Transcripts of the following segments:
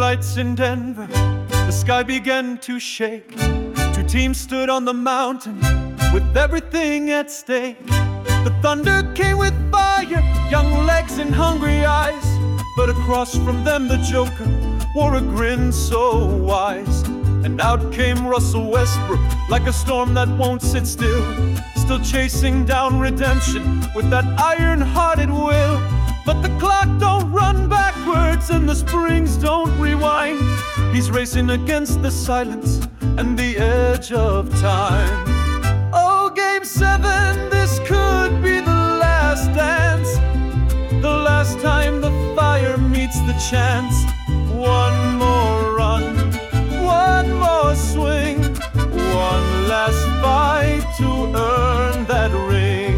nights in Denver, the sky began to shake. Two teams stood on the mountain with everything at stake. The thunder came with fire, young legs and hungry eyes. But across from them the Joker wore a grin so wise. And out came Russell Westbrook like a storm that won't sit still, still chasing down redemption with that iron-hearted will. But the clock don't run backwards and the springs don't rewind. He's racing against the silence and the edge of time. Oh, Game 7, this could be the last dance, the last time the fire meets the chance. One more run, one more swing, one last fight to earn that ring.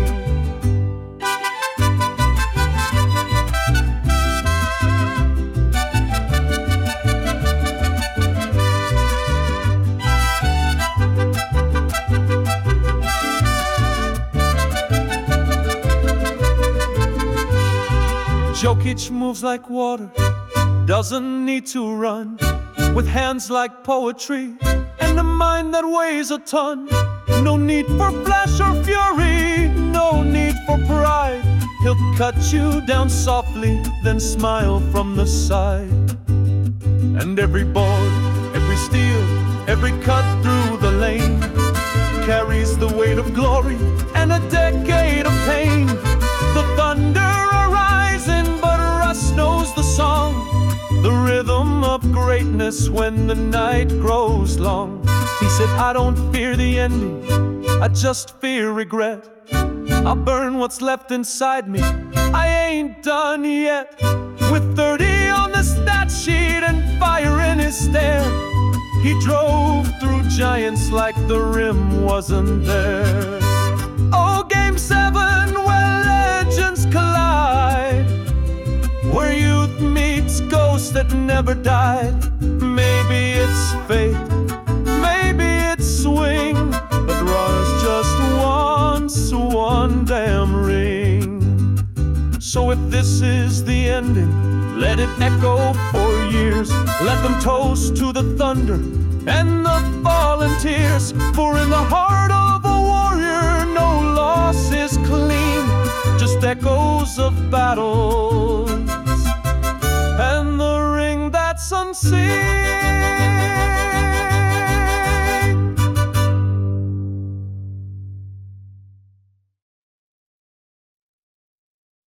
Jokic moves like water, doesn't need to run, with hands like poetry and a mind that weighs a ton. No need for flash or fury, no need for pride. He'll cut you down softly, then smile from the side. And every ball, every steal, every cut through the lane carries the weight of glory and a decade of pain. The thunder are rising, but Russ knows the song, the rhythm of greatness when the night grows long. He said, I don't fear the ending, I just fear regret. I'll burn what's left inside me, I ain't done yet. With 30 on the stat sheet and fire in his stare, he drove through giants like the rim wasn't there. Oh, Game 7, where legends collide, where youth meets ghosts that never died. Maybe it's fate, maybe it's swing, but Russ just wants one damn ring. So if this is the ending, let it echo for years. Let them toast to the thunder and the fallen tears. For in the heart of a warrior, no loss is clean, just echoes of battles and the ring that's unseen.